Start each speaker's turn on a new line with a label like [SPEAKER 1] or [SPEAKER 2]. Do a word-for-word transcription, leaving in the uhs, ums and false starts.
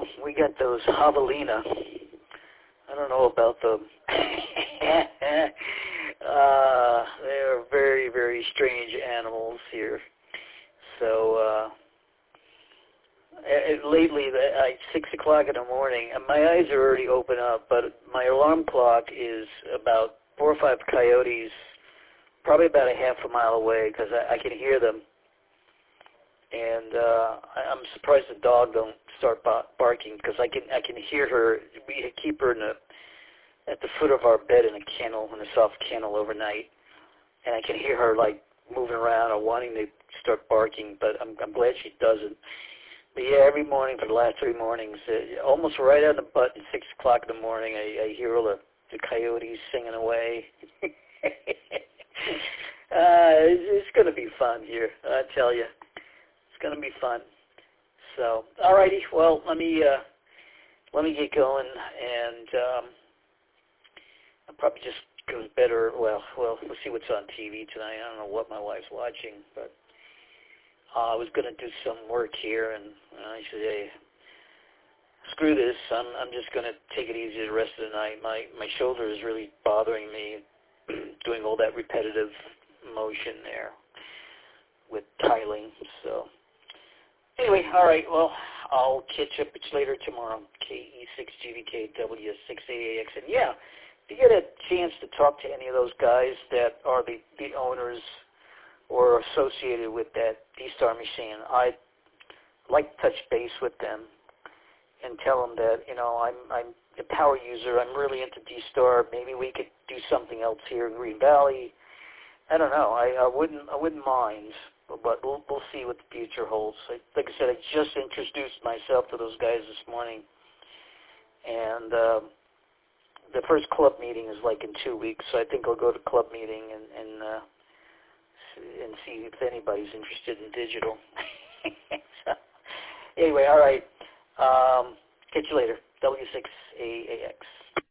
[SPEAKER 1] we got those javelina. I don't know about them. uh, they're very, very strange animals here. So, uh, it, lately, at six o'clock in the morning, and my eyes are already open up, but my alarm clock is about four or five coyotes, probably about a half a mile away, because I, I can hear them. And uh, I'm surprised the dog don't start barking, because I can I can hear her. We keep her in the, at the foot of our bed in a kennel, in a soft kennel overnight, and I can hear her like moving around or wanting to start barking. But I'm I'm glad she doesn't. But yeah, every morning for the last three mornings, uh, almost right on the button, six o'clock in the morning, I, I hear all the, the coyotes singing away. uh, it's, it's going to be fun here, I tell you. It's going to be fun. So, alrighty, well, let me uh, let me get going, and um, I'll probably just go to bed, or well, well, we'll see what's on T V tonight. I don't know what my wife's watching, but uh, I was going to do some work here, and uh, I said, hey, screw this. I'm I'm just going to take it easy the rest of the night. My my shoulder is really bothering me, doing all that repetitive motion there with tiling. So. Anyway, all right, well, I'll catch up with you later tomorrow, K E six G V K W six eighty A X. And yeah, if you get a chance to talk to any of those guys that are the, the owners or associated with that D-Star machine, I'd like to touch base with them and tell them that, you know, I'm, I'm a power user, I'm really into D-Star, maybe we could do something else here in Green Valley. I don't know, I, I wouldn't I wouldn't mind. But we'll, we'll see what the future holds. Like I said, I just introduced myself to those guys this morning, and um, the first club meeting is like in two weeks, so I think I'll go to club meeting and and, uh, and see if anybody's interested in digital. So, anyway, all right. Um, catch you later. W six A A X.